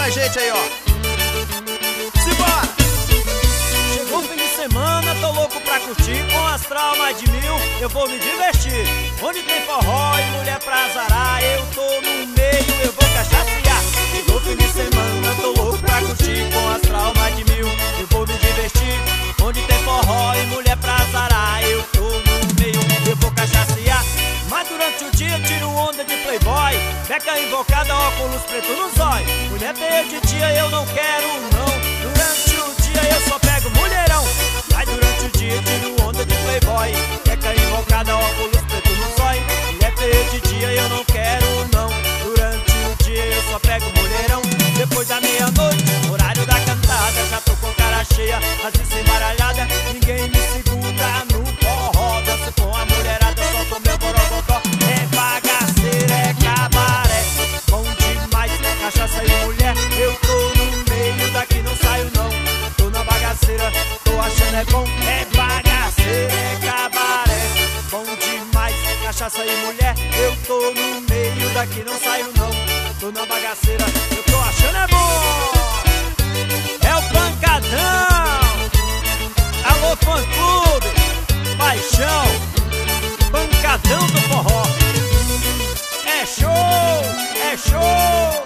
a gente aí, ó. Simbora! Chegou o fim de semana, tô louco pra curtir. Com astral mais de 1000, eu vou me divertir. Onde tem forró e mulher pra azarar, eu tô no meio, eu vou cachacear. Chegou o fim de semana, tô louco pra curtir. Com astral mais de 1000, eu vou me divertir. Onde tem forró e mulher pra azarar, eu tô no meio, eu vou cachacear. Mas durante o dia tiro onda de playboy, beca invocada, óculos preto no zóio. Mulher feia de dia eu não quero não, durante o dia eu só pego mulherão. Mas durante o dia tiro onda de playboy, beca invocada, óculos preto no zóio. Mulher feia de dia eu não quero não, durante o dia eu só pego mulherão. Depois da meia-noite, horário da cantada, já tô com cara cheia, as embaralhada, ninguém me segura no forró. Danço com a mulherada, solto meu borobodó. É bagaceira, é cabaré, bom demais, cachaça e mulher. Eu tô no meio daqui, não saio não, tô na bagaceira, tô achando é bom. É bagaceira, é cabaré, bom demais, cachaça e mulher. Eu tô no meio daqui, não saio não, tô na bagaceira, eu tô achando é bom.